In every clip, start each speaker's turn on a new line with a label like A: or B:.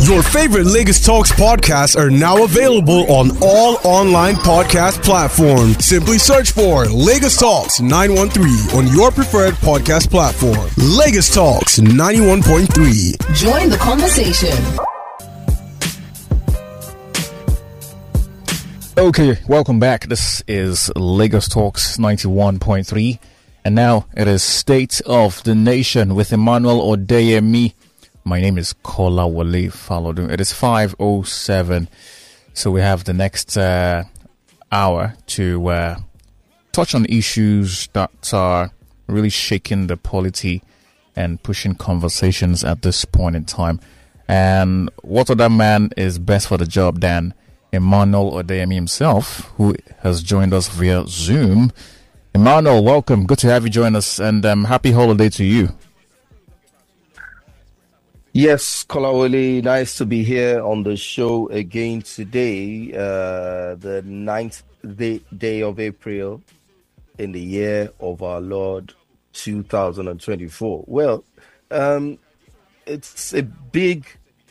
A: Your favorite Lagos Talks podcasts are now available on all online podcast platforms. Simply search for Lagos Talks 913 on your preferred podcast platform. Lagos Talks 91.3.
B: Join the conversation.
C: Okay, welcome back. This is Lagos Talks 91.3. And now it is State of the Nation with Emmanuel Odeyemi. My name is Kola Wale Falodun. It is 5:07. So we have the next hour to touch on issues that are really shaking the polity and pushing conversations at this point in time. And what other man is best for the job than Emmanuel Odeyemi himself, who has joined us via Zoom. Emmanuel, welcome. Good to have you join us, and happy holiday to you.
D: Yes, Kolawole, nice to be here on the show again today, the 9th day of April in the year of our Lord 2024. Well, it's a big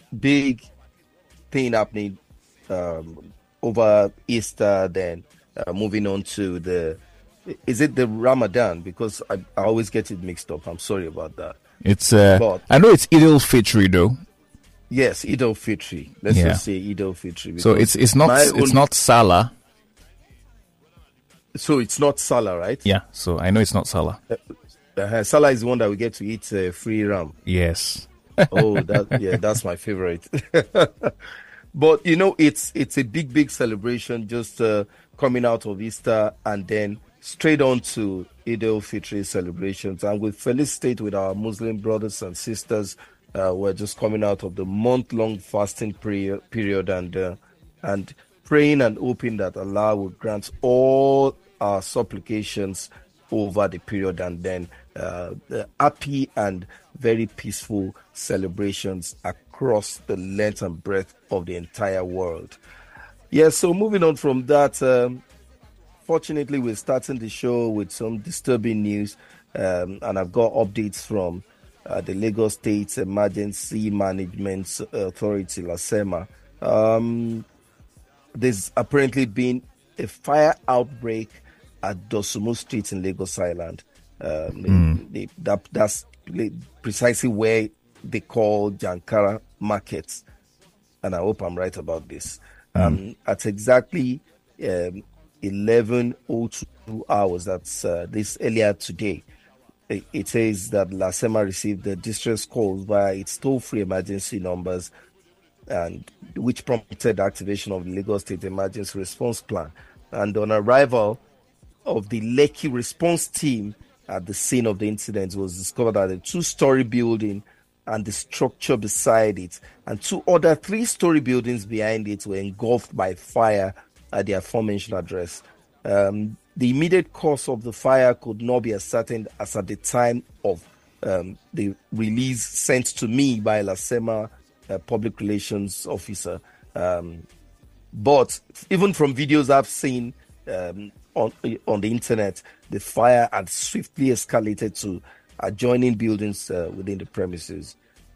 D: thing happening over Easter, then moving on to is it the Ramadan? Because I always get it mixed up. I'm sorry about that.
C: It's I know it's Eid al-Fitr though.
D: Yes, Eid al-Fitr. Let's just say Eid al-Fitr.
C: So it's not Salah.
D: So it's not Salah, right?
C: Yeah. So I know it's not Salah.
D: Salah is the one that we get to eat free ram.
C: Yes.
D: That's my favorite. But it's a big celebration just coming out of Easter and then straight on to Eid al-Fitr celebrations. And we felicitate with our Muslim brothers and sisters. We're just coming out of the month-long fasting period and praying and hoping that Allah will grant all our supplications over the period, and then the happy and very peaceful celebrations across the length and breadth of the entire world. So moving on from that, fortunately, we're starting the show with some disturbing news, and I've got updates from the Lagos State Emergency Management Authority, LASEMA. There's apparently been a fire outbreak at Dosumu Street in Lagos Island. That's precisely where they call Jankara Market, and I hope I'm right about this. At exactly 11:02 hours, that's this earlier today, it says that LASEMA received the distress calls via its toll-free emergency numbers, and which prompted the activation of the Lagos State Emergency Response Plan. And on arrival of the Lekki response team at the scene of the incident, was discovered that a 2-story building and the structure beside it and 2 other 3-story buildings behind it were engulfed by fire at the aforementioned address. The immediate cause of the fire could not be ascertained as at the time of the release sent to me by LASEMA public relations officer. But even from videos I've seen on the internet, the fire had swiftly escalated to adjoining buildings within the premises.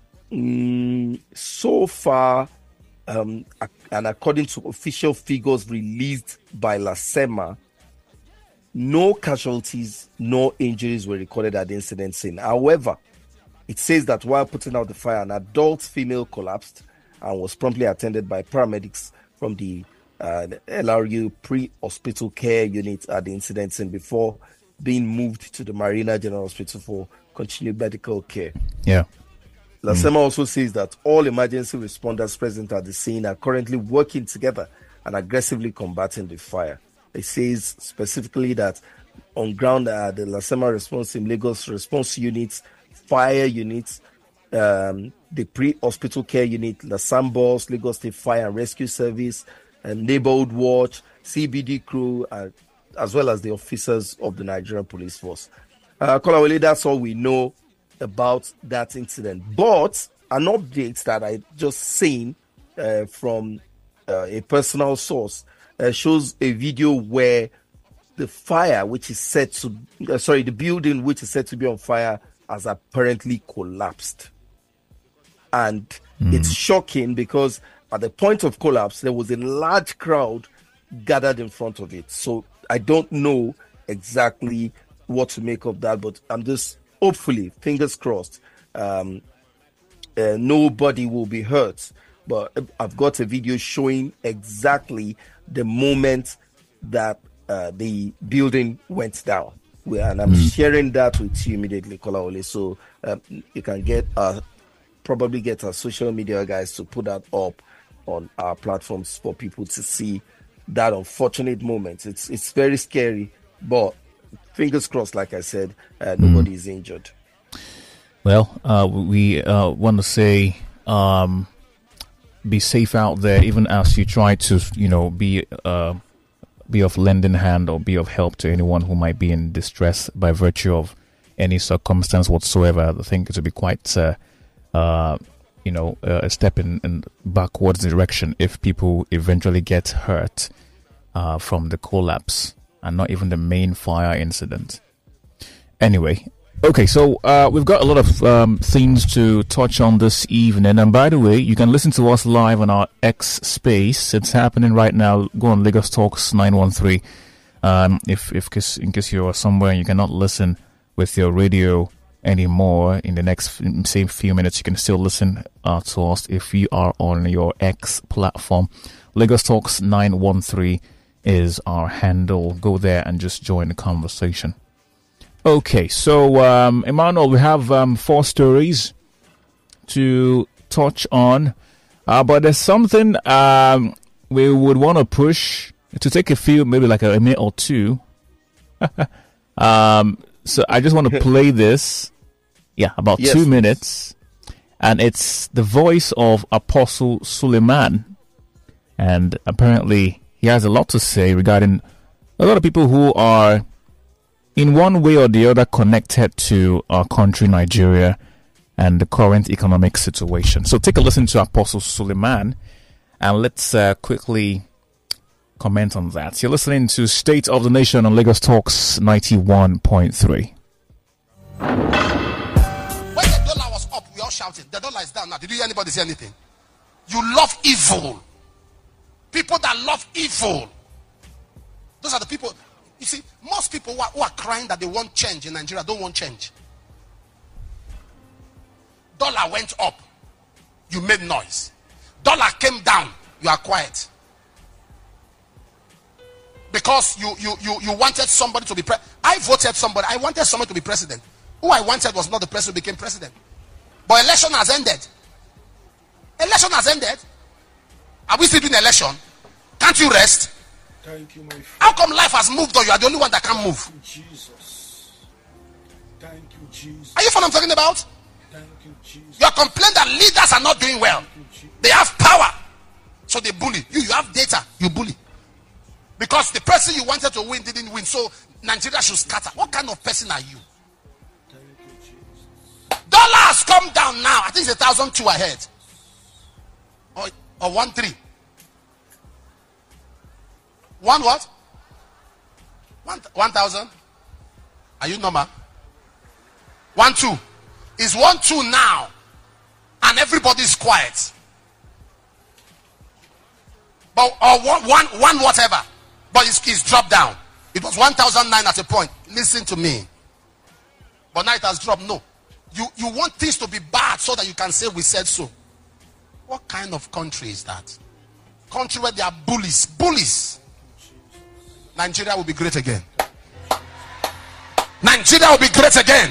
D: So far, and according to official figures released by LASEMA, no casualties, no injuries were recorded at the incident scene. However, it says that while putting out the fire, an adult female collapsed and was promptly attended by paramedics from the LRU pre-hospital care unit at the incident scene before being moved to the Marina General Hospital for continued medical care. LASEMA also says that all emergency responders present at the scene are currently working together and aggressively combating the fire. It says specifically that on ground, the LASEMA response team, Lagos response units, fire units, the pre-hospital care unit, LASAMBOS, Lagos State Fire and Rescue Service, and Neighborhood Watch, CBD crew, as well as the officers of the Nigerian Police Force. Kolawole, that's all we know about that incident. But an update that I just seen from a personal source shows a video where the fire, which is said to, the building which is said to be on fire, has apparently collapsed. And it's shocking because at the point of collapse, there was a large crowd gathered in front of it. So I don't know exactly what to make of that, but I'm just hopefully, fingers crossed, nobody will be hurt. But I've got a video showing exactly the moment that the building went down. And I'm sharing that with you immediately, Kolawole. So you can probably get our social media guys to put that up on our platforms for people to see that unfortunate moment. It's very scary, but fingers crossed, like I said, nobody is injured.
C: Well, we want to say be safe out there, even as you try to, be of lending hand or be of help to anyone who might be in distress by virtue of any circumstance whatsoever. I think it would be quite, a step in backwards direction if people eventually get hurt from the collapse and not even the main fire incident. Anyway, okay, so we've got a lot of things to touch on this evening. And by the way, you can listen to us live on our X space. It's happening right now. Go on Lagos Talks 913. In case you're somewhere and you cannot listen with your radio anymore in the next same few minutes, you can still listen to us if you are on your X platform. Lagos Talks 913 is our handle. Go there and just join the conversation. Okay, so Emmanuel, we have 4 stories to touch on, but there's something we would want to push to take a few, maybe like a minute or two. So I just want to play this, about 2 minutes, and it's the voice of Apostle Suleiman, and apparently he has a lot to say regarding a lot of people who are in one way or the other connected to our country, Nigeria, and the current economic situation. So take a listen to Apostle Suleiman, and let's quickly comment on that. You're listening to State of the Nation on Lagos Talks 91.3.
B: When the dollar was up, we all shouted. The dollar is down now. Did you hear anybody say anything? You love evil. People that love evil. Those are the people. You see, most people who are crying that they want change in Nigeria don't want change. Dollar went up, you made noise. Dollar came down, you are quiet. Because you wanted somebody to be president. I voted somebody. I wanted somebody to be president. Who I wanted was not the person who became president. But election has ended. Election has ended. Are we still doing election? Can't you rest?
E: Thank you, my friend.
B: How come life has moved or you are the only one that can't move?
E: Thank you, Jesus. Thank you, Jesus.
B: Are you what I'm talking about?
E: Thank you, Jesus.
B: You are complaining that leaders are not doing well. They have power, so they bully. You have data, you bully. Because the person you wanted to win didn't win, so Nigeria should scatter. What kind of person are you?
E: Thank you, Jesus.
B: Dollar has come down now. I think it's 1,002 ahead. Or 1,3. One what? 1,000? Are you normal? 1,2. It's 1,2 now. And everybody's quiet. But or one whatever. But it's dropped down. It was 1,009 at a point. Listen to me. But now it has dropped. No. You want things to be bad so that you can say we said so. What kind of country is that? Country where there are bullies. Bullies. Nigeria will be great again. Nigeria will be great again.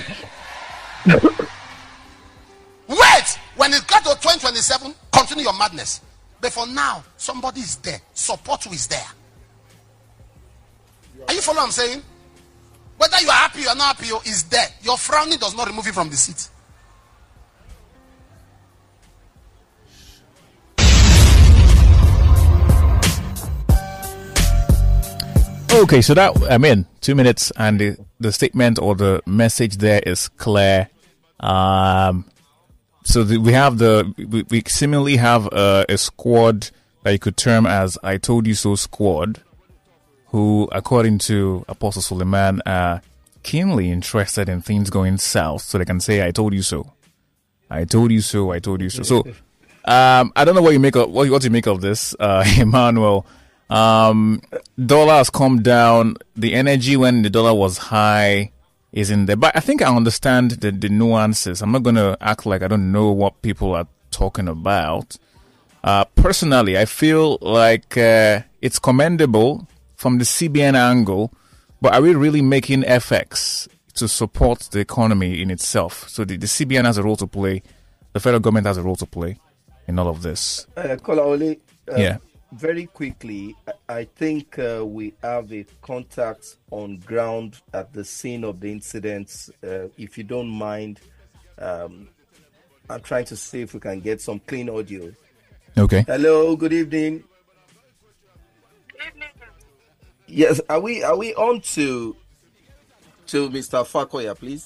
B: Wait. When it got to 2027, continue your madness. But for now, somebody is there. Support who is there. Are you following what I'm saying? Whether you are happy or not happy, is there. Your frowning does not remove you from the seat.
C: Okay, so 2 minutes, and the statement or the message there is clear. So we seemingly have a squad that you could term as I Told You So squad, who, according to Apostle Suleiman, are keenly interested in things going south, so they can say I told you so. I told you so. I told you so. So, I don't know what you make of what you make of this, Emmanuel. Dollar has come down. The energy when the dollar was high is in there, but I think I understand the nuances. I'm not going to act like I don't know what people are talking about. Personally, I feel like it's commendable from the CBN angle, but are we really making FX to support the economy in itself? So the CBN has a role to play. The federal government has a role to play in all of this.
D: Kolawole,
C: Yeah.
D: Very quickly, I think we have a contact on ground at the scene of the incidents. If you don't mind, I'm trying to see if we can get some clean audio.
C: Okay.
D: Hello, good evening.
F: Good evening.
D: Yes, are we on to Mr. Fakoya, please?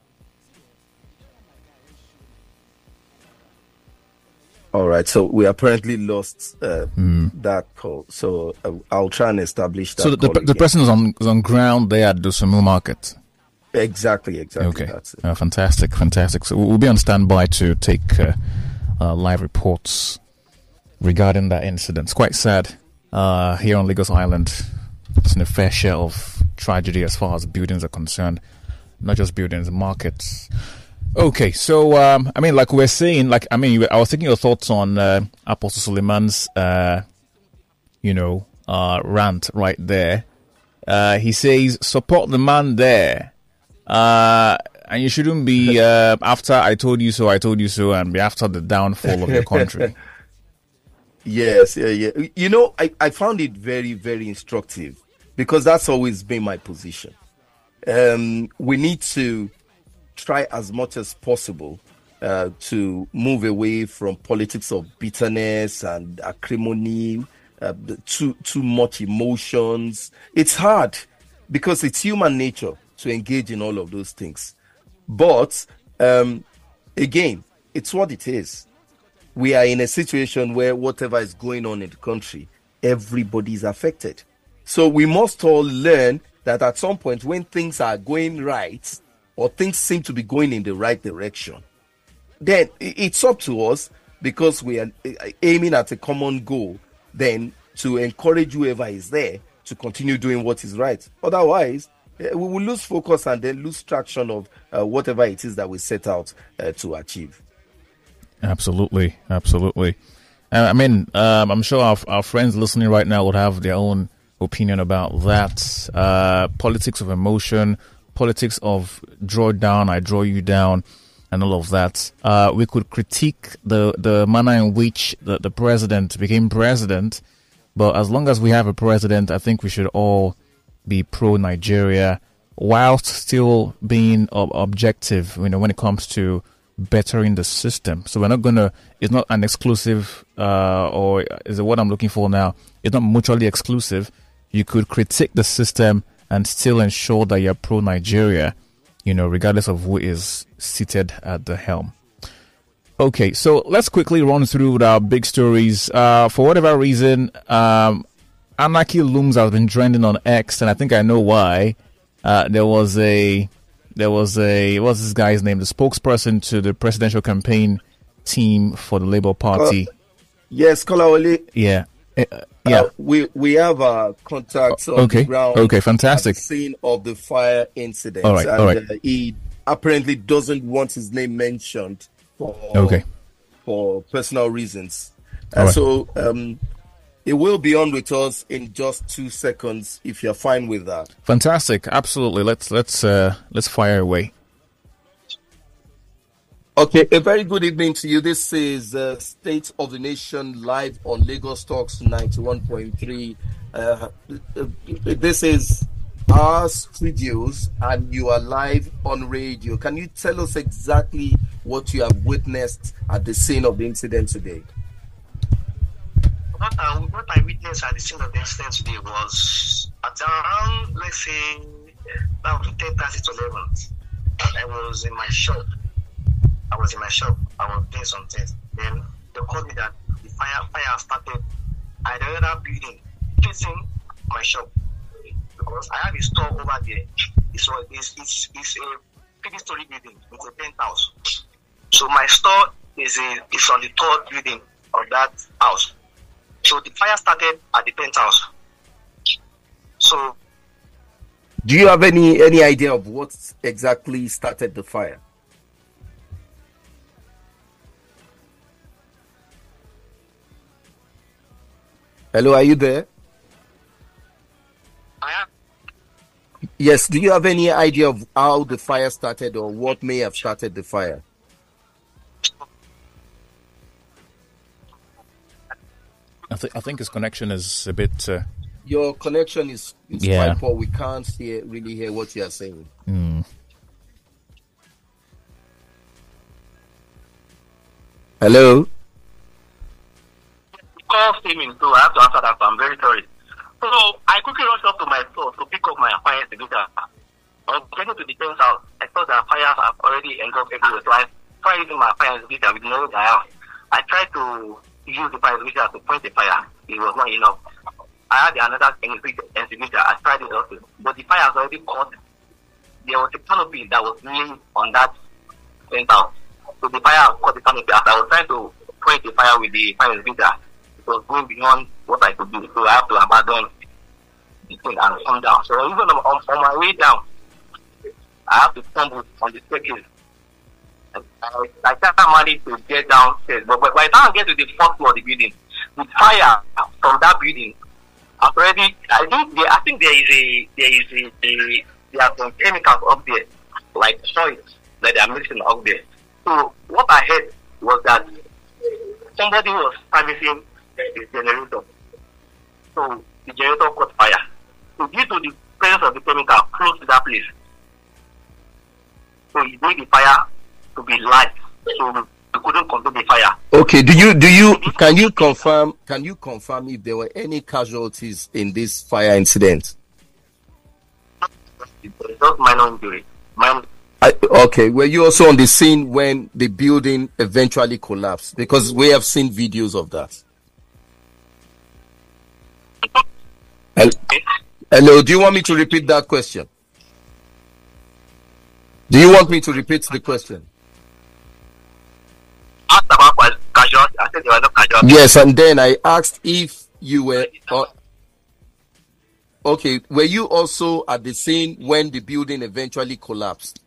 D: All right, so we apparently lost that call. So I'll try and establish that.
C: So the
D: call again.
C: person is on ground there at Dosumu Market.
D: Exactly.
C: Okay.
D: That's it.
C: Fantastic. So we'll be on standby to take live reports regarding that incident. It's quite sad here on Lagos Island. It's a fair share of tragedy as far as buildings are concerned. Not just buildings, markets. Okay, so I mean, like we're saying, I was taking your thoughts on Apostle Suleiman's, rant right there. He says, support the man there, and you shouldn't be after I told you so, and be after the downfall of your country.
D: Yes, yeah. You know, I found it very, very instructive because that's always been my position. We need to try as much as possible to move away from politics of bitterness and acrimony, too much emotions. It's hard because it's human nature to engage in all of those things. But again, it's what it is. We are in a situation where whatever is going on in the country, everybody is affected. So we must all learn that at some point when things are going right, or things seem to be going in the right direction, then it's up to us, because we are aiming at a common goal, then to encourage whoever is there to continue doing what is right. Otherwise, we will lose focus and then lose traction of whatever it is that we set out to achieve.
C: Absolutely. I'm sure our friends listening right now would have their own opinion about that. Politics of emotion, politics of draw down, I draw you down, and all of that. We could critique the manner in which the president became president, but as long as we have a president, I think we should all be pro-Nigeria, whilst still being objective, when it comes to bettering the system. So we're not it's not an exclusive, or is it what I'm looking for now? It's not mutually exclusive. You could critique the system and still ensure that you're pro-Nigeria, regardless of who is seated at the helm. Okay, so let's quickly run through our big stories. For whatever reason, anarchy looms has been trending on X, and I think I know why. There was what's this guy's name? The spokesperson to the presidential campaign team for the Labour Party.
D: Yes, Kolawole.
C: Yeah.
D: We have contacts on the ground.
C: Okay, fantastic.
D: At the scene of the fire incident.
C: All right.
D: He apparently doesn't want his name mentioned for personal reasons. So it will be on with us in just 2 seconds if you're fine with that.
C: Fantastic. Absolutely. Let's fire away.
D: Okay, a very good evening to you. This is State of the Nation live on Lagos Talks 91.3. This is our studios and you are live on radio. Can you tell us exactly what you have witnessed at the scene of the incident today?
F: What I witnessed at the scene of the incident today was at around, let's say, about 10:30 to 11. I was in my shop. I was doing something. Then they called me that the fire started at the other building facing my shop, because I have a store over there. It's a 50-story building with a penthouse. So my store is on the third building of that house. So the fire started at the penthouse. So,
D: do you have any idea of what exactly started the fire? Hello, are you there?
F: I am.
D: Yes, do you have any idea of how the fire started or what may have started the fire?
C: I think his connection is a bit.
D: Your connection is
C: Yeah.
D: quite poor. We can't really hear what you are saying. Hello?
F: Call steaming, so I have to answer that. So I'm very sorry. So I quickly rushed up to my store to pick up my fire extinguisher. On getting to the fence house, I saw that fires have already engulfed everywhere. So I tried using my fire extinguisher with no dial. I tried to use the fire extinguisher to point the fire. It was not enough. I had another extinguisher. I tried it also, but the fire has already caught. There was a canopy that was laying on that fence house. So the fire caught the canopy. As I was trying to point the fire with the fire extinguisher, it was going beyond what I could do. So I have to abandon the thing and come down. So even on my way down, I have to stumble on the staircase. I can't manage to get downstairs. But by the time I get to the fourth floor of the building, the fire from that building, I've already, I think there are some chemicals up there, like soil that they are mixing up there. So what I heard was that somebody was servicing the generator. So the generator caught fire. So due to the presence of the chemical close to that place, so it made the fire to be light. So we couldn't control the fire.
D: Okay, can you confirm if there were any casualties in this fire incident?
F: It's just minor injury.
D: Okay, were you also on the scene when the building eventually collapsed? Because we have seen videos of that. Hello, do you want me to repeat that question? Do you want me to repeat the question?
F: Asked about casualty. I said there were no casualties.
D: Yes, and then I asked if you were... okay, were you also at the scene when the building eventually collapsed?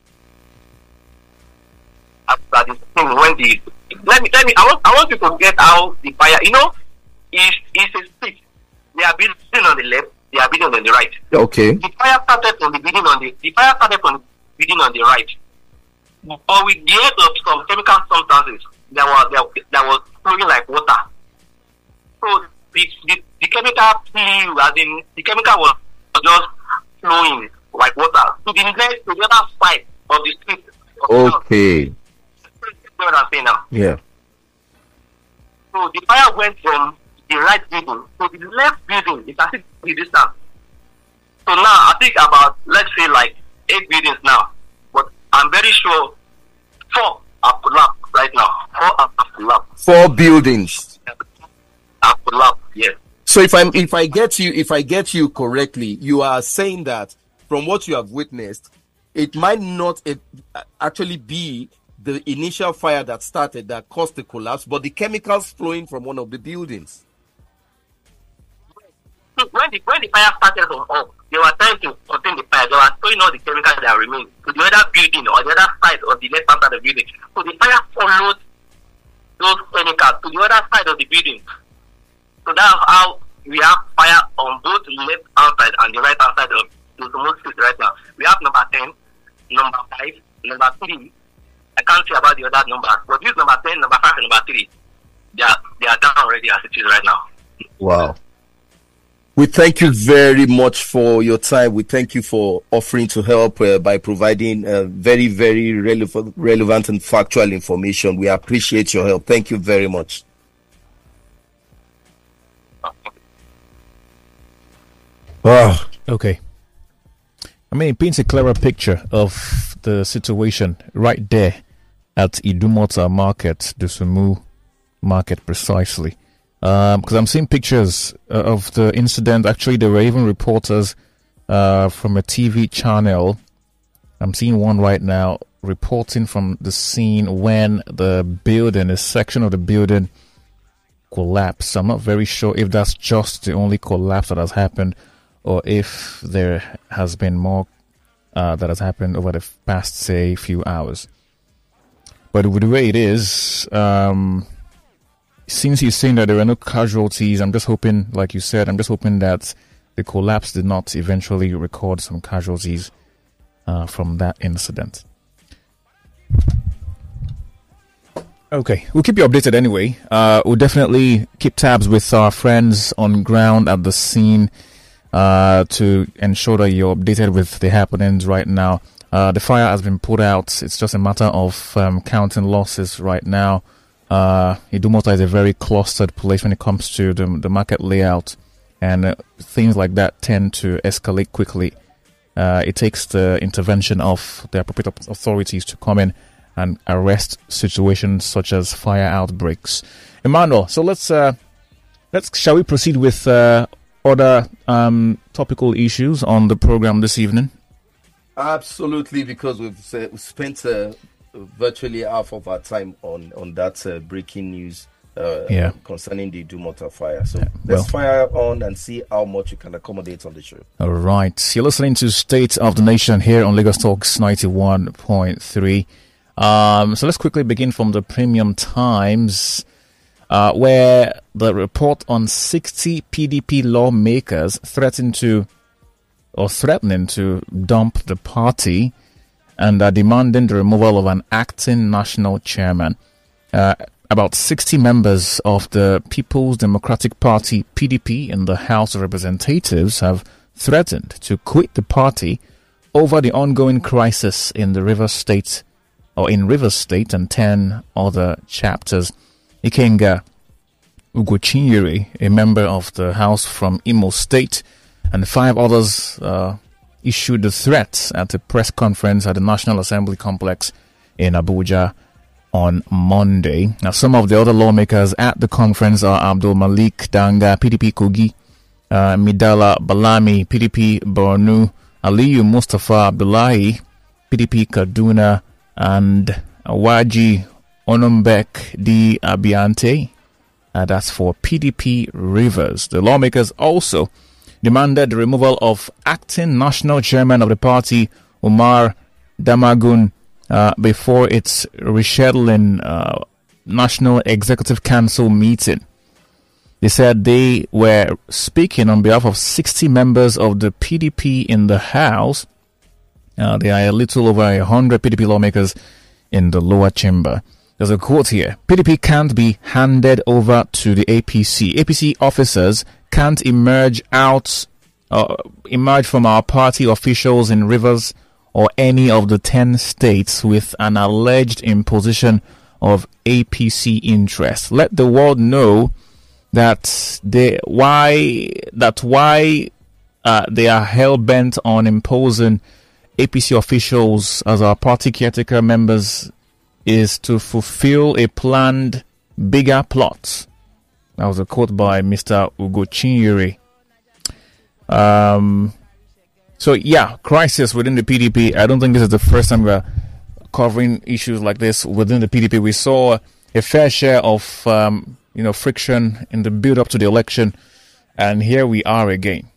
F: After the thing, when the... Let me, I want you to get how the fire... You know, it's a street. They are building on the left, they are building on the right.
D: Okay.
F: The fire started from the building on the right. But with the aid of some chemical substances that was flowing like water. So the chemical flew, as in the chemical was just flowing like water to the other side of the street.
D: Okay.
F: You know what I'm saying now?
D: Yeah.
F: So the fire went from the right building to the left building. It's as if the distance. So now I think about, let's say, like 8 buildings now. But I'm very sure 4 are collapsed right now. 4 are collapsed.
D: 4 buildings
F: are collapsed, yes.
D: So if I get you correctly, you are saying that from what you have witnessed, it might not actually be the initial fire that started that caused the collapse, but the chemicals flowing from one of the buildings.
F: When the fire started from up, they were trying to contain the fire. They were throwing all the chemicals that remained to the other building or the other side of the left side of the building. So the fire followed those chemicals to the other side of the building. So that's how we have fire on both the left hand side and the right hand side of the most street right now. We have number 10, number 5, number 3. I can't say about the other numbers, but this number 10, number 5, and number 3, they are down already as it is right now.
D: Wow. We thank you very much for your time. We thank you for offering to help by providing very, very relevant and factual information. We appreciate your help. Thank you very much.
C: Wow. Okay. I mean, it paints a clearer picture of the situation right there at Idumota Market, the Sumu Market precisely. Because I'm seeing pictures of the incident. Actually, there were even reporters from a TV channel. I'm seeing one right now reporting from the scene when the building, a section of the building, collapsed. I'm not very sure if that's just the only collapse that has happened, or if there has been more that has happened over the past, say, few hours. But with the way it is, since you're saying that there are no casualties, I'm just hoping, like you said, that the collapse did not eventually record some casualties from that incident. Okay, we'll keep you updated anyway. We'll definitely keep tabs with our friends on ground at the scene to ensure that you're updated with the happenings right now. The fire has been put out. It's just a matter of counting losses right now. Idumota is a very clustered place when it comes to the market layout, and things like that tend to escalate quickly. It takes the intervention of the appropriate authorities to come in and arrest situations such as fire outbreaks. Emmanuel, so shall we proceed with other topical issues on the program this evening?
D: Absolutely, because we've spent virtually half of our time on that breaking news concerning the Idumota fire. So let's fire on and see how much you can accommodate on the show.
C: All right. You're listening to State of the Nation here on Lagos Talks 91.3. So let's quickly begin from the Premium Times, where the report on 60 PDP lawmakers threatening to dump the party and are demanding the removal of an acting national chairman. About 60 members of the People's Democratic Party, PDP, in the House of Representatives have threatened to quit the party over the ongoing crisis in Rivers State and 10 other chapters. Ikenga Ugochinyere, a member of the House from Imo State, and 5 others issued the threat at a press conference at the National Assembly complex in Abuja on Monday. Now, some of the other lawmakers at the conference are Abdul Malik Danga, PDP Kogi, Midala Balami, PDP Borno, Aliyu Mustafa Abdullahi, PDP Kaduna, and Awaji Onumbek Di Abiante. That's for PDP Rivers. The lawmakers also demanded the removal of acting national chairman of the party, Umar Damagun, before its rescheduling National Executive Council meeting. They said they were speaking on behalf of 60 members of the PDP in the House. There are a little over 100 PDP lawmakers in the lower chamber. There's a quote here: PDP can't be handed over to the APC. APC officers can't emerge from our party officials in Rivers or any of the 10 states with an alleged imposition of APC interests. Let the world know that why they are hell-bent on imposing APC officials as our party caretaker members is to fulfill a planned bigger plot. That was a quote by Mr. Ugochinyere. So yeah, crisis within the PDP. I don't think this is the first time we're covering issues like this within the PDP. We saw a fair share of friction in the build up to the election, and here we are again.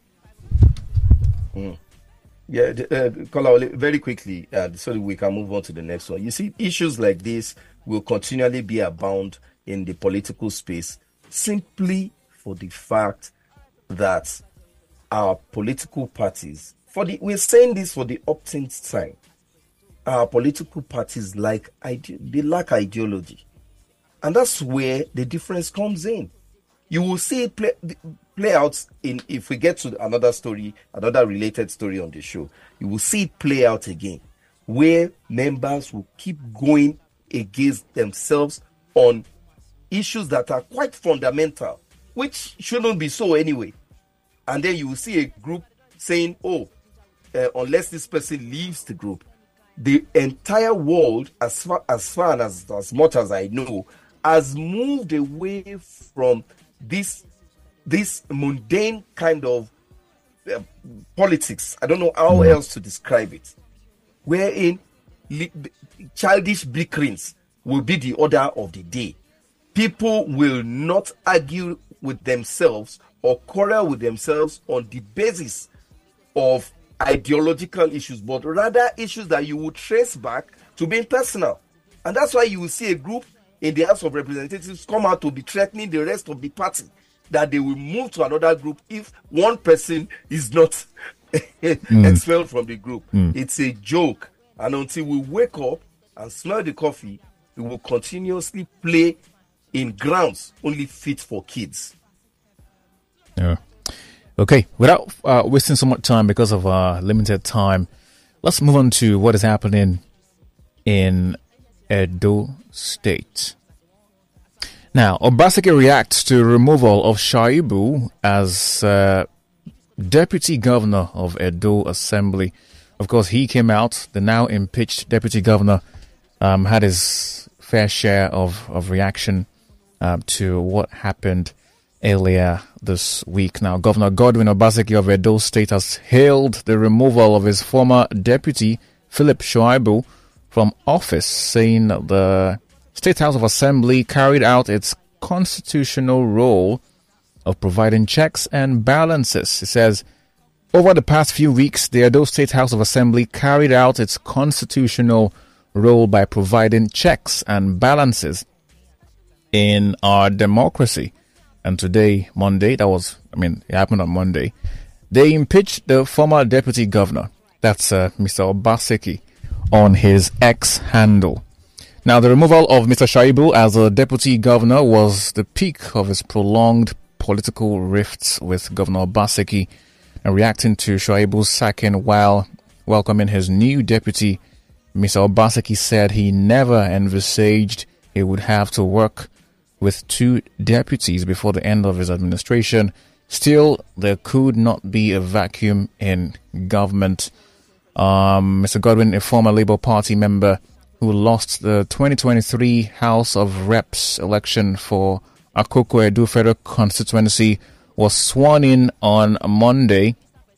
D: Yeah, Kola, very quickly, so that we can move on to the next one. You see, issues like this will continually be abound in the political space, simply for the fact that our political parties, we're saying this for the umpteenth time, our political parties they lack ideology, and that's where the difference comes in. You will see it play out if we get to another related story on the show. You will see it play out again, where members will keep going against themselves on issues that are quite fundamental, which shouldn't be so anyway. And then you will see a group saying, unless this person leaves the group, the entire world, as much as I know, has moved away from this mundane kind of politics. I don't know how else to describe it, wherein childish bickerings will be the order of the day. People will not argue with themselves or quarrel with themselves on the basis of ideological issues, but rather issues that you would trace back to being personal. And that's why you will see a group in the House of Representatives come out to be threatening the rest of the party that they will move to another group if one person is not expelled from the group. It's a joke. And until we wake up and smell the coffee, we will continuously play in grounds only fit for kids.
C: Yeah. Okay, without wasting so much time because of limited time, let's move on to what is happening in Edo State. Now, Obaseki reacts to removal of Shaibu as deputy governor of Edo Assembly. Of course, he came out, the now impeached deputy governor, had his fair share of reaction to what happened earlier this week. Now, Governor Godwin Obaseki of Edo State has hailed the removal of his former deputy, Philip Shaibu, from office, saying the State House of Assembly carried out its constitutional role of providing checks and balances. It says, over the past few weeks, the Edo State House of Assembly carried out its constitutional role by providing checks and balances in our democracy. And today, Monday, it happened on Monday, they impeached the former deputy governor, that's Mr. Obaseki, on his X handle. Now, the removal of Mr. Shaibu as a deputy governor was the peak of his prolonged political rifts with Governor Obaseki, and reacting to Shaibu's sacking while welcoming his new deputy, Mr. Obaseki said he never envisaged he would have to work with two deputies before the end of his administration. Still, there could not be a vacuum in government. Mr. Godwin, a former Labour Party member who lost the 2023 House of Reps election for Akoko Edo Federal Constituency, was sworn in on Monday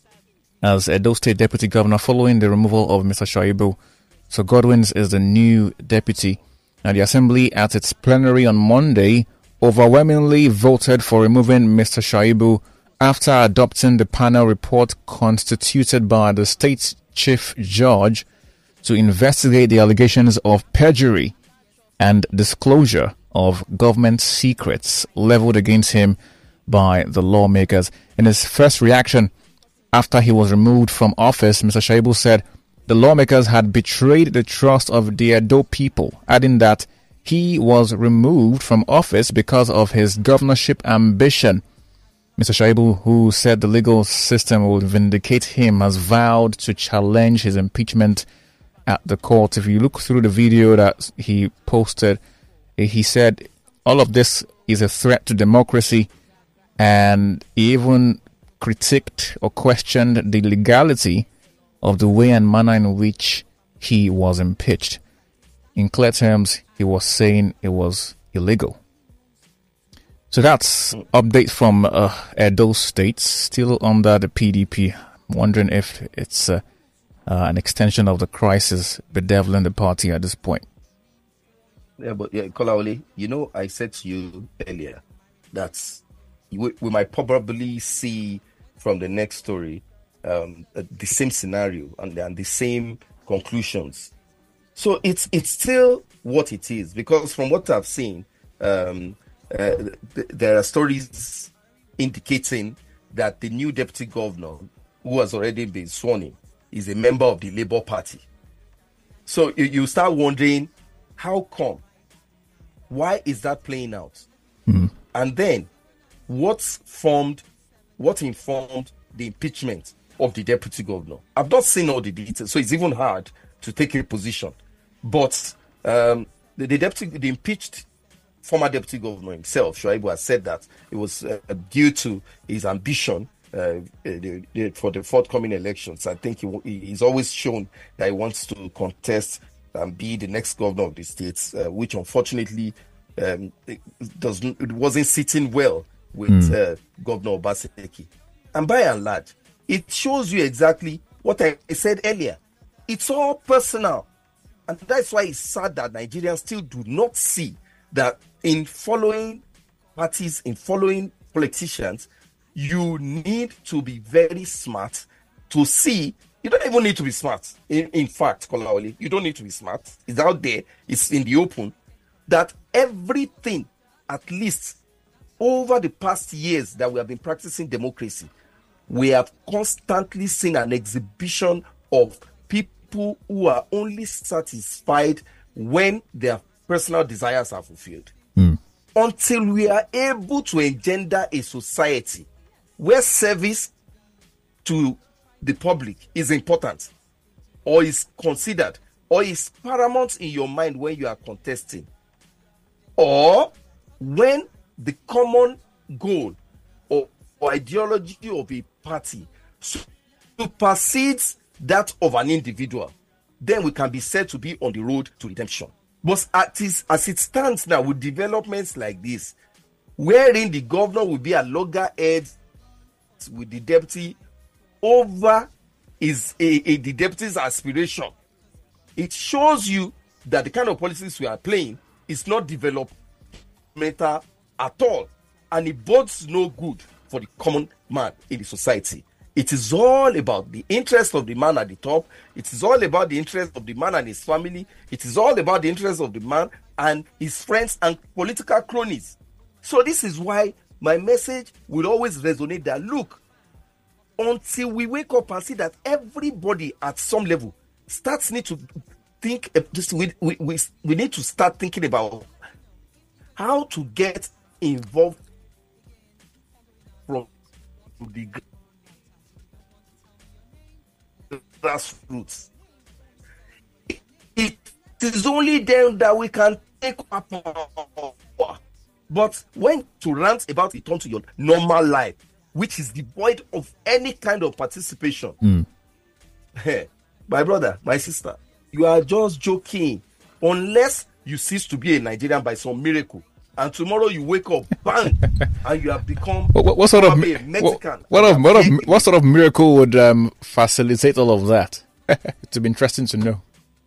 C: as Edo State Deputy Governor following the removal of Mr. Shaibu. So Godwin's is the new deputy. Now, the Assembly at its plenary on Monday overwhelmingly voted for removing Mr. Shaibu after adopting the panel report constituted by the state's chief judge to investigate the allegations of perjury and disclosure of government secrets leveled against him by the lawmakers. In his first reaction after he was removed from office, Mr. Shaibu said the lawmakers had betrayed the trust of the Edo people, adding that he was removed from office because of his governorship ambition. Mr. Shaibu, who said the legal system would vindicate him, has vowed to challenge his impeachment at the court. If you look through the video that he posted, he said all of this is a threat to democracy, and he even critiqued or questioned the legality of the way and manner in which he was impeached. In clear terms, he was saying it was illegal. So that's update from Edo State, still under the PDP. Wondering if it's an extension of the crisis bedeviling the party at this point.
D: Yeah, but Kolawole, I said to you earlier that we might probably see from the next story the same scenario and the same conclusions. So it's still what it is, because from what I've seen, there are stories indicating that the new deputy governor, who has already been sworn in, is a member of the Labour Party. So you start wondering, how come? Why is that playing out? And then, what informed the impeachment of the deputy governor? I've not seen all the details, so it's even hard to take a position. But the impeached former deputy governor himself, Shaibu, has said that it was due to his ambition for the forthcoming elections. I think he's always shown that he wants to contest and be the next governor of the state, which unfortunately it wasn't sitting well with Governor Obaseki. And by and large, it shows you exactly what I said earlier. It's all personal. And that's why it's sad that Nigerians still do not see that in following parties, in following politicians, you need to be very smart to see. You don't even need to be smart. In fact, Kolawole, you don't need to be smart. It's out there. It's in the open. That everything, at least over the past years that we have been practicing democracy, we have constantly seen an exhibition of people who are only satisfied when their personal desires are fulfilled. Until we are able to engender a society where service to the public is important, or is considered, or is paramount in your mind when you are contesting, or when the common goal or ideology of a party supersedes that of an individual, then we can be said to be on the road to redemption. But as it stands now, with developments like this, wherein the governor will be a loggerhead with the deputy over the deputy's aspiration, it shows you that the kind of policies we are playing is not developmental at all, and it bodes no good for the common man in the society. It is all about the interest of the man at the top. It is all about the interest of the man and his family. It is all about the interest of the man and his friends and political cronies. So this is why my message will always resonate that, look, until we wake up and see that everybody at some level need to think, we need to start thinking about how to get involved from the grassroots. It is only then that we can take up power. But when to rant about return to your normal life, which is devoid of any kind of participation, hey, my brother, my sister, you are just joking. Unless you cease to be a Nigerian by some miracle, and tomorrow you wake up, bang, and you have become
C: what sort of
D: a Mexican.
C: What sort of miracle would facilitate all of that? It'd be interesting to know.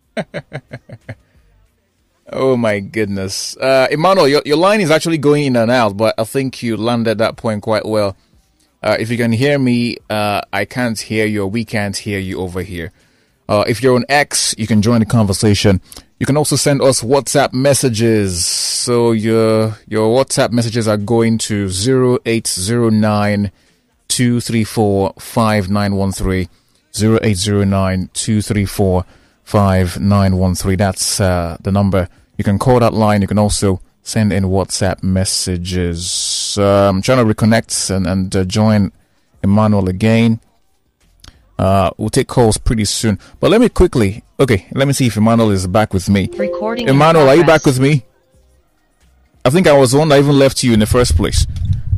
C: Oh my goodness, Emmanuel, your line is actually going in and out, but I think you landed that point quite well. If you can hear me, I can't hear you, or we can't hear you over here. If you're on X, you can join the conversation. You can also send us WhatsApp messages. So your WhatsApp messages are going to 0809 234 5913. 0809 234 5913. That's the number. You can call that line. You can also send in WhatsApp messages. I'm trying to reconnect and join Emmanuel again. We'll take calls pretty soon. But let me see if Emmanuel is back with me.
G: Recording.
C: Emmanuel, are you back with me? I think I was the one that even left you in the first place.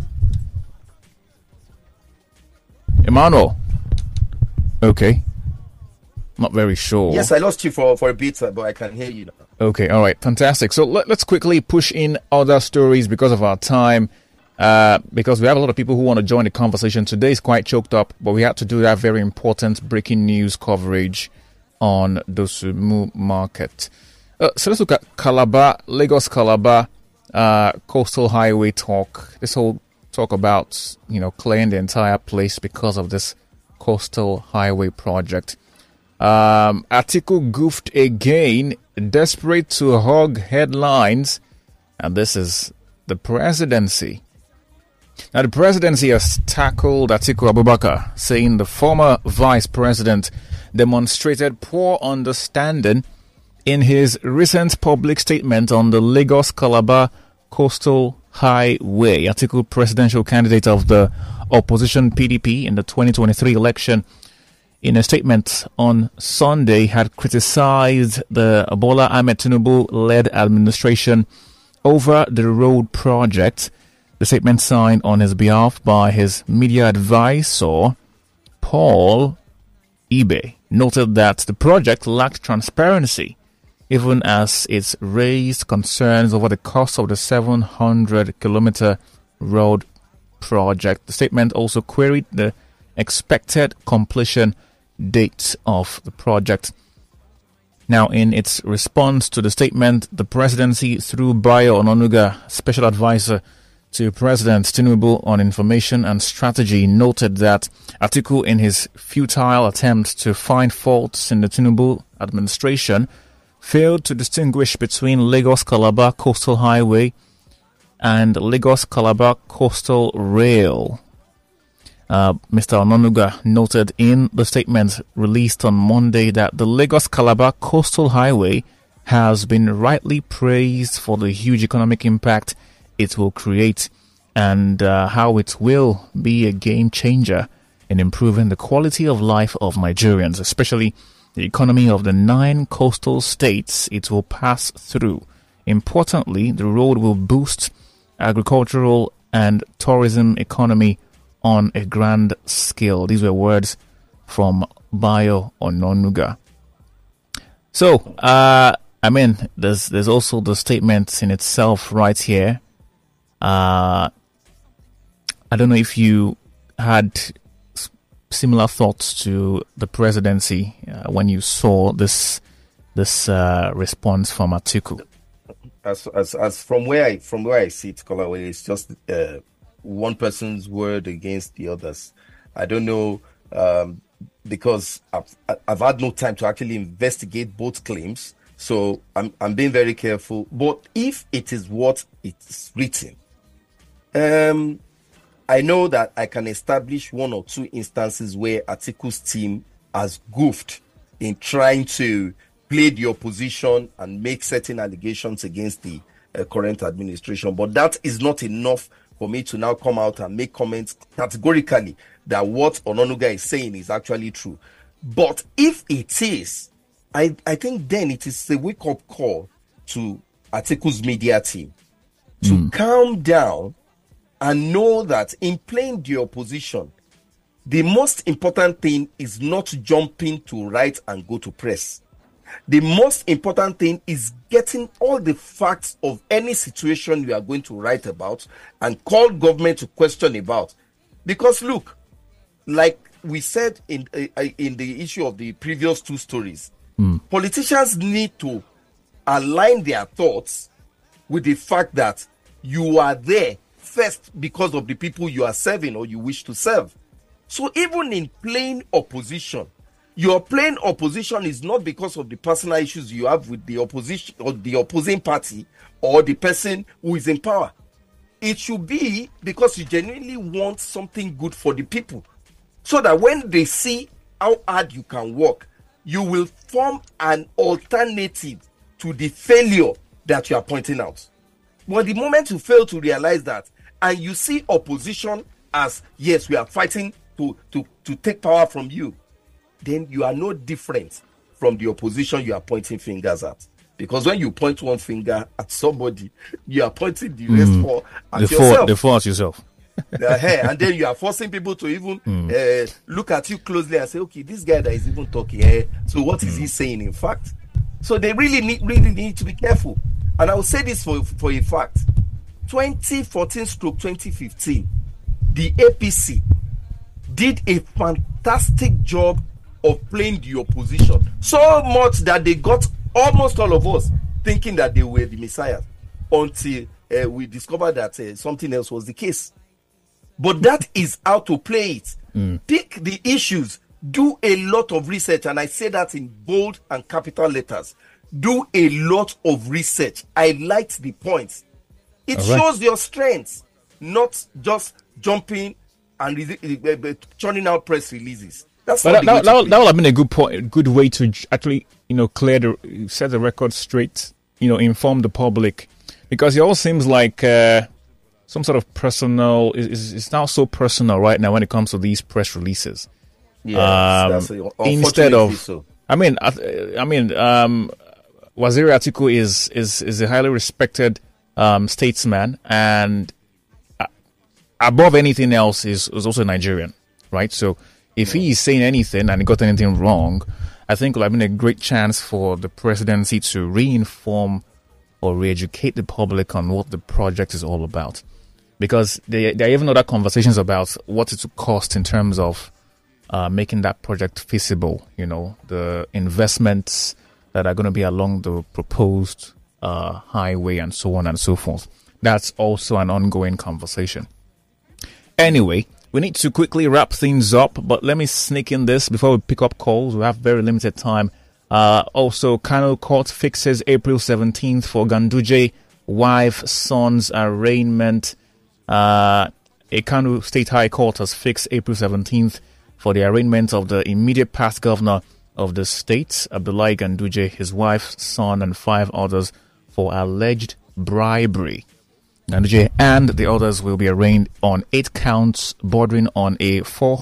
C: Emmanuel. Okay. Not very sure.
D: Yes, I lost you for a bit, but I can hear you now.
C: Okay, all right, fantastic. So let's quickly push in other stories because of our time. Because we have a lot of people who want to join the conversation. Today is quite choked up, but we had to do that very important breaking news coverage on Dosumu Market. So let's look at Calabar, Lagos Calabar, coastal highway talk. This whole talk about, clearing the entire place because of this coastal highway project. Atiku goofed again, desperate to hog headlines, and this is the presidency. Now, the presidency has tackled Atiku Abubakar, saying the former vice president demonstrated poor understanding in his recent public statement on the Lagos-Calabar Coastal Highway. Atiku, presidential candidate of the opposition PDP in the 2023 election, in a statement on Sunday, had criticized the Bola Ahmed Tinubu-led administration over the road project. The statement signed on his behalf by his media advisor, Paul Ibe, noted that the project lacked transparency, even as it raised concerns over the cost of the 700-kilometer road project. The statement also queried the expected completion date of the project. Now, in its response to the statement, the presidency, through Bayo Ononuga, special advisor to President Tinubu on information and strategy, noted that Atiku, in his futile attempt to find faults in the Tinubu administration, failed to distinguish between Lagos-Calabar Coastal Highway and Lagos-Calabar Coastal Rail. Mr. Ononuga noted in the statement released on Monday that the Lagos-Calabar Coastal Highway has been rightly praised for the huge economic impact it will create and how it will be a game changer in improving the quality of life of Nigerians, especially the economy of the 9 coastal states it will pass through. Importantly, the road will boost agricultural and tourism economy on a grand scale. These were words from Bayo Ononuga. So, there's also the statement in itself right here. I don't know if you had similar thoughts to the presidency when you saw this response from Atiku.
D: As from where I see it, Kolawole, it's just one person's word against the others. I don't know, because I've had no time to actually investigate both claims, so I'm being very careful. But if it is what it's written, I know that I can establish 1 or 2 instances where Atiku's team has goofed in trying to play the opposition and make certain allegations against the current administration. But that is not enough for me to now come out and make comments categorically that what Ononuga is saying is actually true. But if it is, I think then it is a wake-up call to Atiku's media team to calm down and know that in playing the opposition, the most important thing is not jumping to right and go to press. The most important thing is getting all the facts of any situation you are going to write about and call government to question about. Because look, like we said in the issue of the previous 2 stories, politicians need to align their thoughts with the fact that you are there first because of the people you are serving or you wish to serve. So even in playing opposition, your plain opposition is not because of the personal issues you have with the opposition or the opposing party or the person who is in power. It should be because you genuinely want something good for the people, so that when they see how hard you can work, you will form an alternative to the failure that you are pointing out. But the moment you fail to realize that, and you see opposition as, yes, we are fighting to take power from you, then you are no different from the opposition you are pointing fingers at. Because when you point one finger at somebody, you are pointing the rest at yourself.
C: The four at yourself.
D: And then you are forcing people to even look at you closely and say, okay, this guy that is even talking, so what is he saying in fact? So they really need to be careful. And I will say this for a fact. 2014-2015, the APC did a fantastic job of playing the opposition, so much that they got almost all of us thinking that they were the messiahs, until we discovered that something else was the case. But that is how to play it. Pick the issues, do a lot of research, and I say that in bold and capital letters. Do a lot of research. I liked the points. It shows your strengths, not just jumping and churning out press releases. That's that
C: would have been a good way to actually, set the record straight, inform the public, because it all seems like some sort of personal. It's now so personal right now when it comes to these press releases.
D: Yes,
C: instead of,
D: so.
C: Waziri Atiku is a highly respected statesman, and above anything else is also Nigerian, right? So if he is saying anything and he got anything wrong, I think it would have been a great chance for the presidency to re-inform or re-educate the public on what the project is all about. Because there are even other conversations about what it would cost in terms of making that project feasible, the investments that are going to be along the proposed highway and so on and so forth. That's also an ongoing conversation. Anyway, we need to quickly wrap things up, but let me sneak in this before we pick up calls. We have very limited time. Also, Kano court fixes April 17th for Ganduje wife son's arraignment. A Kano State High Court has fixed April 17th for the arraignment of the immediate past governor of the state, Abdullahi Ganduje, his wife, son, and 5 others for alleged bribery. Ganduje and the others will be arraigned on 8 counts bordering on a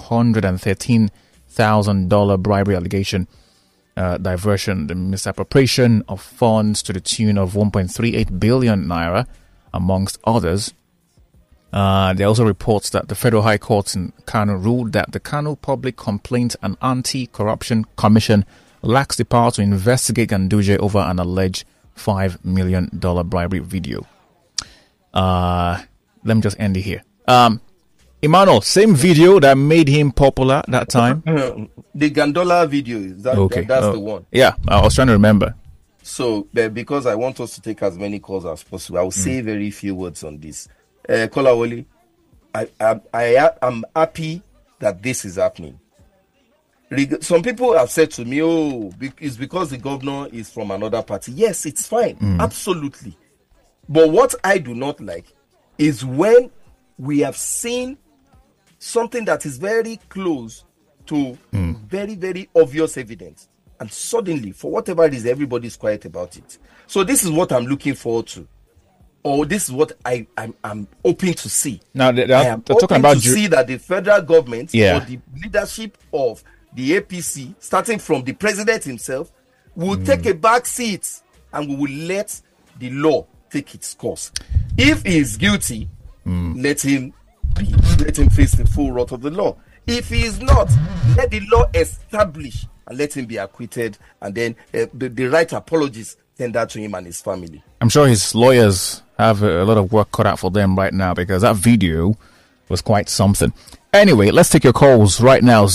C: $413,000 bribery allegation, diversion, the misappropriation of funds to the tune of 1.38 billion naira, amongst others. There are also reports that the Federal High Court in Kano ruled that the Kano Public Complaint and Anti-Corruption Commission lacks the power to investigate Ganduje over an alleged $5 million bribery video. Let me just end it here. Emmanuel, same video that made him popular that time.
D: The Gandola video, that's the one.
C: Yeah, I was trying to remember.
D: So, because I want us to take as many calls as possible, I will say very few words on this. Kolawole, I am happy that this is happening. Some people have said to me, it's because the governor is from another party. Yes, it's fine. Absolutely. But what I do not like is when we have seen something that is very close to very, very obvious evidence, and suddenly, for whatever reason, everybody's quiet about it. So this is what I'm looking forward to. Or this is what I'm hoping to see.
C: Now,
D: I am hoping to see that the federal government or the leadership of the APC, starting from the president himself, will take a back seat and we will let the law take its course. If he is guilty, let him face the full wrath of the law. If he is not, let the law establish and let him be acquitted, and then the right apologies tender to him and his family.
C: I'm sure his lawyers have a lot of work cut out for them right now, because that video was quite something. Anyway, let's take your calls right now.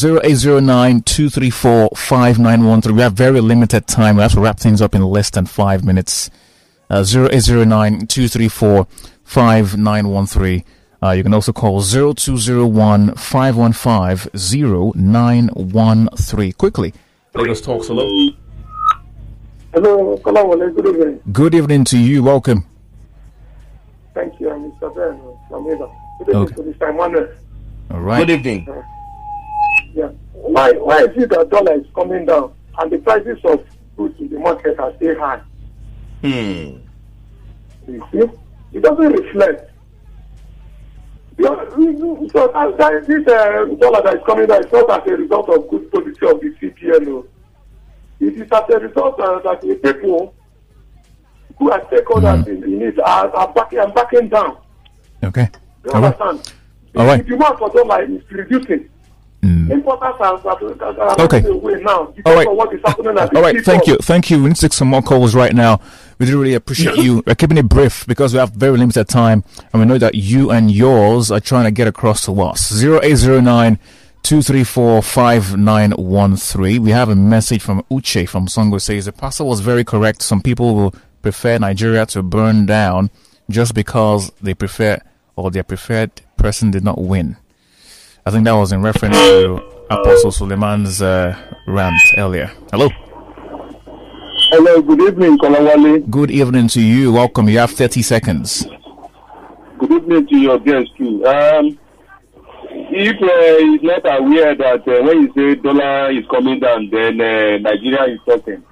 C: 0809-234-5913. We have very limited time. We have to wrap things up in less than 5 minutes. 0809-234-5913. You can also call 0201-515-0913. Quickly, Lagos Talks. Hello.
G: Hello, Kolawole. Good evening.
C: Good evening to you. Welcome.
G: Thank you. I'm Mr. Ben from Eva. Good evening to Mr. Emmanuel.
C: All right.
D: Good evening.
G: Why is it that dollar is coming down and the prices of goods in the market are still high? You see, it doesn't reflect. So this dollar that is coming down is not as a result of good policy of the CPN. It is as a result that the people who are stakeholders in it are backing down.
C: Okay.
G: You understand?
C: All right.
G: The demand for dollar is reducing. Importers are away now because of what is happening at the
C: all right, thank you. We need to take some more calls right now. We do really appreciate you. We're keeping it brief because we have very limited time, and we know that you and yours are trying to get across to us. 0809-234-5913. We have a message from Uche from Songo. Says the pastor was very correct. Some people will prefer Nigeria to burn down just because they prefer, or their preferred person did not win. I think that was in reference to Apostle Suleiman's rant earlier. Hello.
G: Hello, good evening, Kolawole.
C: Good evening to you. Welcome. You have 30 seconds.
G: Good evening to your guest too. If he's not aware that when you say dollar is coming down, then Nigeria is talking.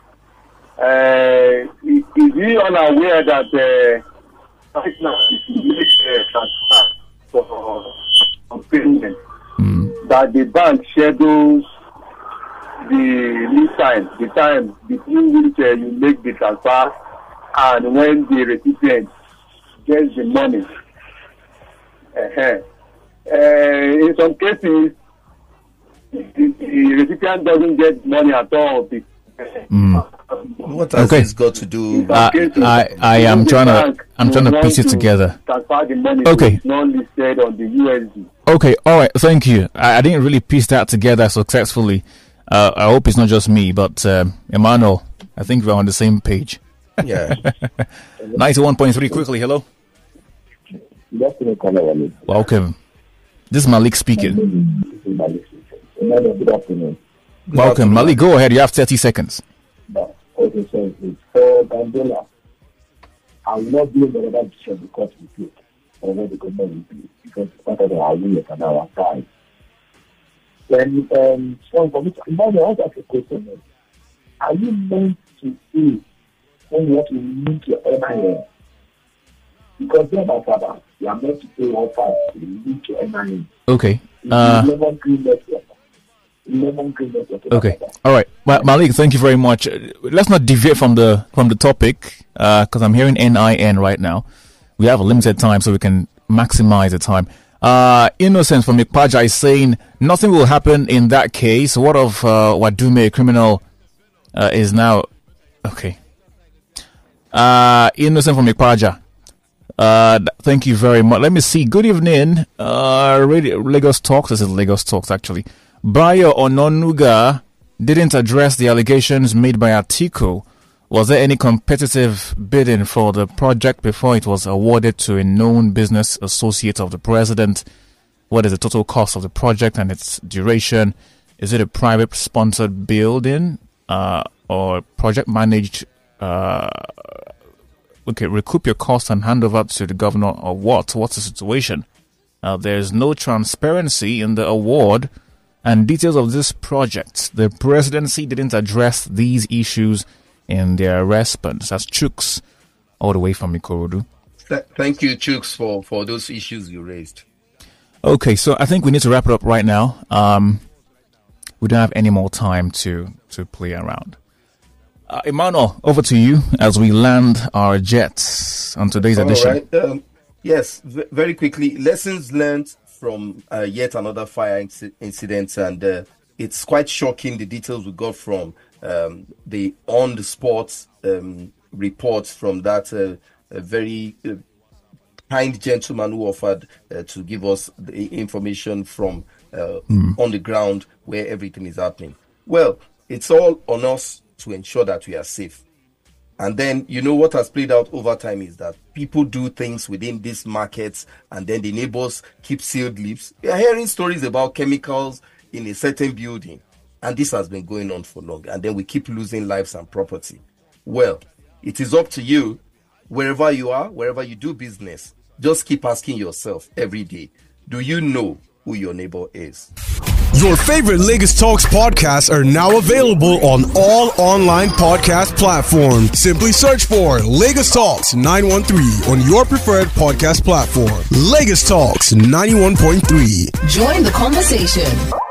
G: Is he unaware that right now if you make a transfer for payment, that the bank schedules the time between which you make the transfer and when the recipient gets the money. In some cases, the recipient doesn't get money at all.
D: What has this got to do?
C: I am trying to piece it together.
G: Transfer the money not listed on the USD.
C: Okay, all right, thank you. I didn't really piece that together successfully. I hope it's not just me, but Emmanuel, I think we're on the same page.
D: Yeah.
C: 91.3 quickly. Hello. Welcome. This is Malik speaking.
H: Good afternoon.
C: Welcome, Malik. Go ahead. You have 30 seconds.
H: Okay, so for Bandela, I will not be able to make decision because we take or what the government will do because it's part of our will and our side. Then, so for me, I want to ask a question. Are you meant to see when you have to meet your NIN? Because then, my father, you are meant to pay all five to meet your NIN.
C: Okay.
H: Lemon Green Network.
C: Okay. All right. Well, Malik, thank you very much. Let's not deviate from the topic because I'm hearing NIN right now. We have a limited time, so we can maximize the time. Innocent from Ikpaja is saying nothing will happen in that case. What of Wadume, a criminal, is now okay. Innocent from Ikpaja. Thank you very much. Let me see. Good evening. Radio Lagos Talks. This is Lagos Talks actually. Bayo Ononuga didn't address the allegations made by Atiku. Was there any competitive bidding for the project before it was awarded to a known business associate of the president? What is the total cost of the project and its duration? Is it a private sponsored building or project managed? Recoup your costs and hand over to the governor or what? What's the situation? There's no transparency in the award and details of this project. The presidency didn't address these issues in their response. That's Chooks, all the way from Ikorodu.
D: Thank you, Chooks, for those issues you raised.
C: Okay, so I think we need to wrap it up right now. We don't have any more time to play around. Emmanuel, over to you as we land our jets on today's edition.
D: Right. Yes, very quickly. Lessons learned from yet another fire incident, and it's quite shocking the details we got from the on-the-spot reports from that very kind gentleman who offered to give us the information from on the ground where everything is happening. Well, it's all on us to ensure that we are safe. And then, what has played out over time is that people do things within these markets and then the neighbors keep sealed lips. We are hearing stories about chemicals in a certain building, and this has been going on for long. And then we keep losing lives and property. Well, it is up to you, wherever you are, wherever you do business, just keep asking yourself every day, do you know who your neighbor is?
A: Your favorite Lagos Talks podcasts are now available on all online podcast platforms. Simply search for Lagos Talks 913 on your preferred podcast platform. Lagos Talks 91.3.
I: Join the conversation.